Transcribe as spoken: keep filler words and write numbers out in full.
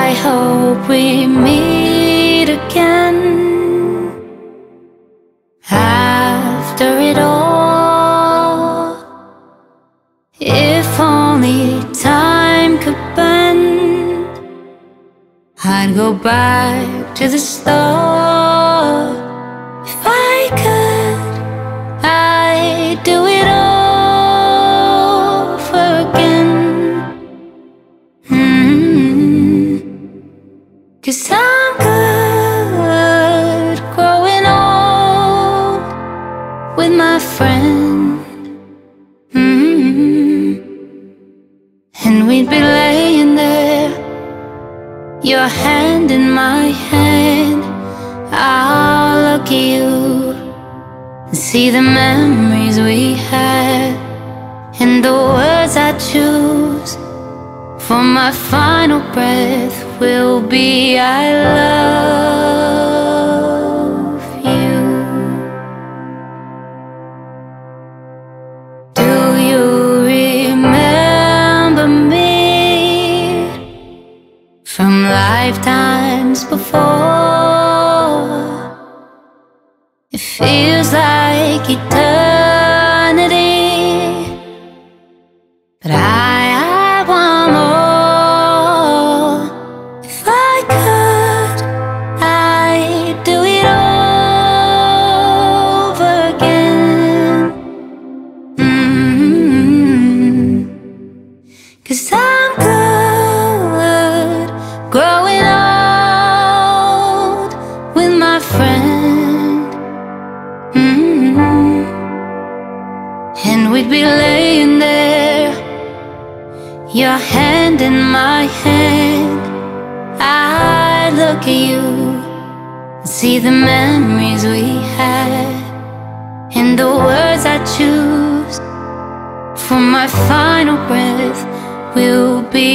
I hope we meet again. After it all, if only time could bend, I'd go back to the start. If I could, I'd do it over again. mm-hmm. 'Cause I'm good growing old with my friend. mm-hmm. And we'd be laying there, your hand in my hand. I'll look at you and see the memories we had, and the words I choose for my final breath will be I love you. Do you remember me from lifetimes before? It feels like eternity, but I, I want more. If I could, I'd do it over again. mm-hmm. 'Cause I'm good growing old with my friend. mm-hmm. And we'd be laying there, your hand in my hand. I'd look at you and see the memories we had, and the words I choose for my final breath will be